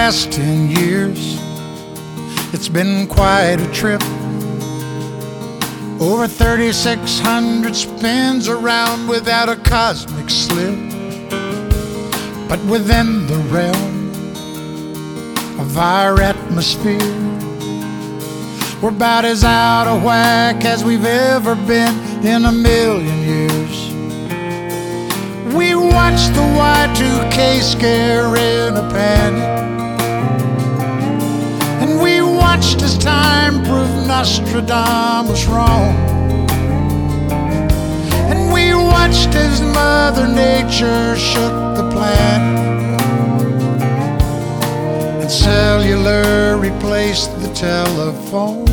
last 10 years, it's been quite a trip. Over 3,600 spins around without a cosmic slip. But within the realm of our atmosphere, we're about as out of whack as we've ever been in a million years. We watched the Y2K scare in a panic, and we watched as time proved Nostradamus wrong. And we watched as Mother Nature shook the planet, and cellular replaced the telephone.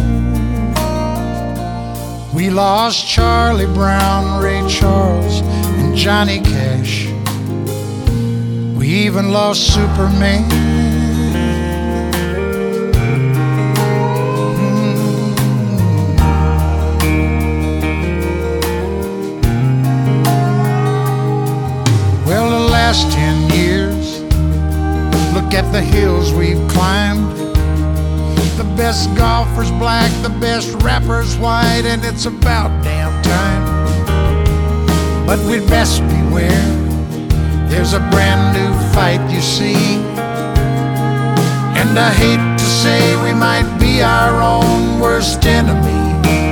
We lost Charlie Brown, Ray Charles, and Johnny Cash. We even lost Superman. Well, the last 10 years, look at the hills we've climbed. The best golfers black, the best rappers white, and it's about damn time. But we'd best beware, there's a brand new fight, you see. And I hate to say we might be our own worst enemy.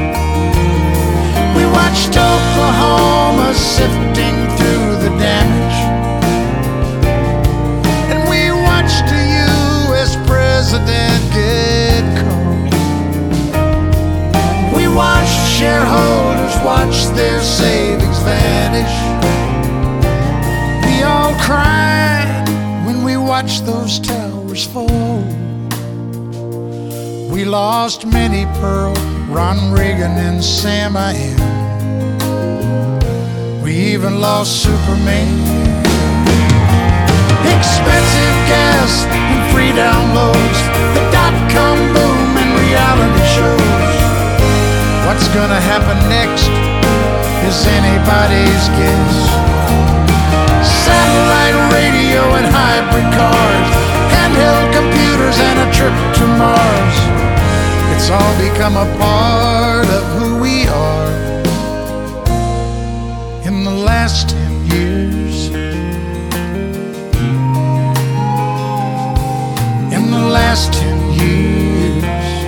We watched Oklahoma sifting through the damage, and we watched the U.S. president get cold. We watched shareholders watch their savings vanish. We all cried when we watched those towers fall. We lost Minnie Pearl, Ron Reagan, and Sam I Am. We even lost Superman. Expensive gas and free downloads, the dot-com boom and reality shows. What's gonna happen next is anybody's guess. Satellite radio and hybrid cars, handheld computers and a trip to Mars. It's all become a part of who we are. In the last 10 years, in the last 10 years,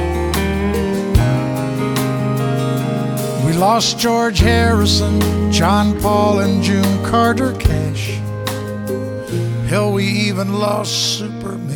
we lost George Harrison, John Paul, and June Carter Cash. Hell, we even lost Superman.